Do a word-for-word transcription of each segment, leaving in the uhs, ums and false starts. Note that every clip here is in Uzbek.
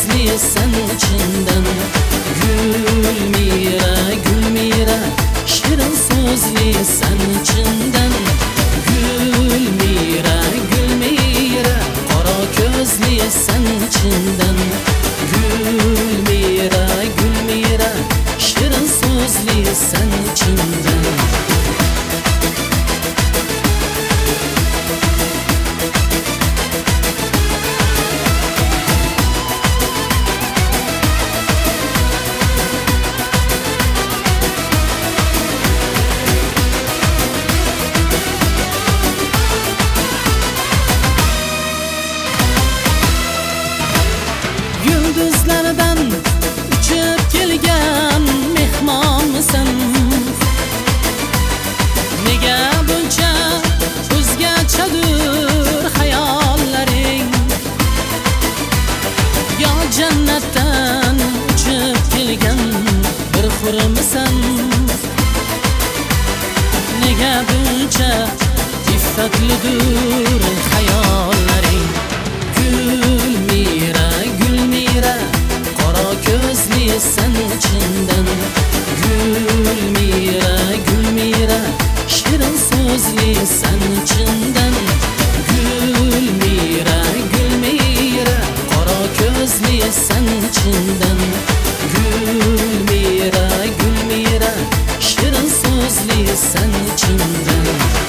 ko'zli sen chindan. Gulmira, Gulmira, shirin so'zli sen chindan. Gulmira, Gulmira, qora ko'zli sen chindan. Gulmira, Gulmira, shirin so'zli sen chindan. Yulduzlardan uchib kelgan mehmonmisan? Nega buncha o'zgachadir hayollaring? Yo jannatdan uchib kelgan bir hurmisan? Nega buncha iffatlidir hayollaring? Gulmira, Gulmira, qora ko'zli sen chindan. Gulmira, Gulmira, shirin so'zli sen chindan. Gulmira, Gulmira, qora ko'zli sen chindan. Gulmira, Gulmira, shirin so'zli sen chindan.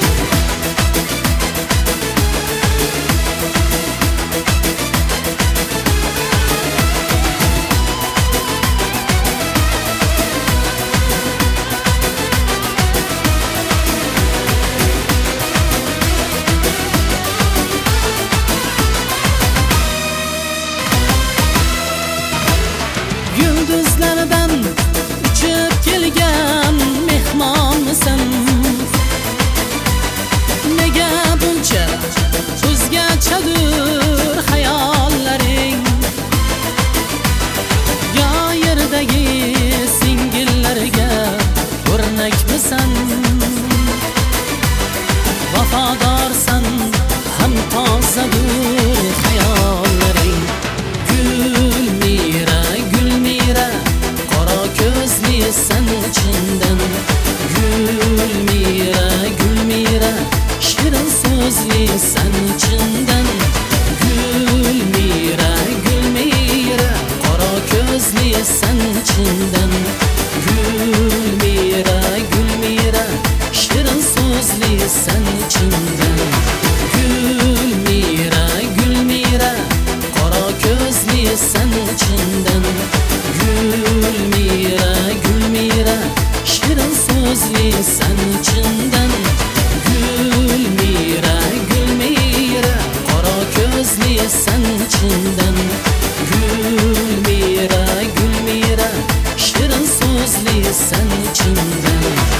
Yulduzlardan uchib kelgan mehmonmisan? Nega buncha o'zgachadir hayollaring? Yo yerdagi singillarga o'rnakmisan? Vafodorsan, ham tozadir hayollaring. Gulmira, Gulmira, qora ko'zli sen chindan. Gulmira, Gulmira, shirin so'zli sen chindan. Gulmira, Gulmira, qora ko'zli sen chindan. Gulmira, Gulmira, shirin so'zli sen chindan. Gulmira, Gulmira, qora ko'zli sen chindan. Gulmira, Gulmira, shirin so'zli sen chindan. Gulmira, Gulmira, qora ko'zli sen chindan. Gulmira, Gulmira, shirin so'zli sen chindan.